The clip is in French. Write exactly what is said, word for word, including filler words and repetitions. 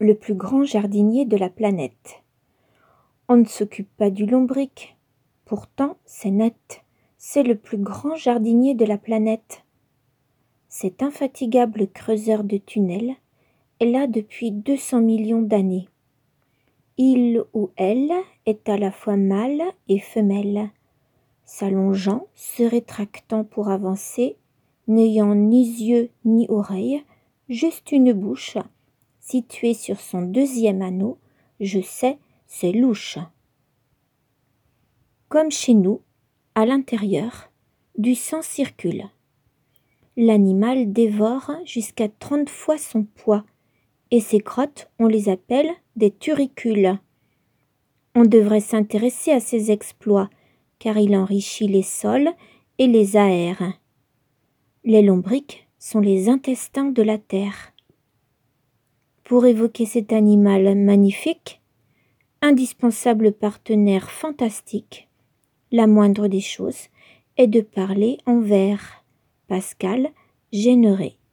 le plus grand jardinier de la planète. On ne s'occupe pas du lombric. Pourtant, c'est net, c'est le plus grand jardinier de la planète. Cet infatigable creuseur de tunnels est là depuis deux cents millions d'années. Il ou elle est à la fois mâle et femelle, s'allongeant, se rétractant pour avancer, n'ayant ni yeux ni oreilles, juste une bouche, située sur son deuxième anneau, je sais, c'est louche. Comme chez nous, à l'intérieur, du sang circule. L'animal dévore jusqu'à trente fois son poids, et ses crottes, on les appelle des turicules. On devrait s'intéresser à ses exploits, car il enrichit les sols et les aère. Les lombrics sont les intestins de la terre. Pour évoquer cet animal magnifique, indispensable partenaire fantastique, la moindre des choses est de parler en vers. Pascal Généré.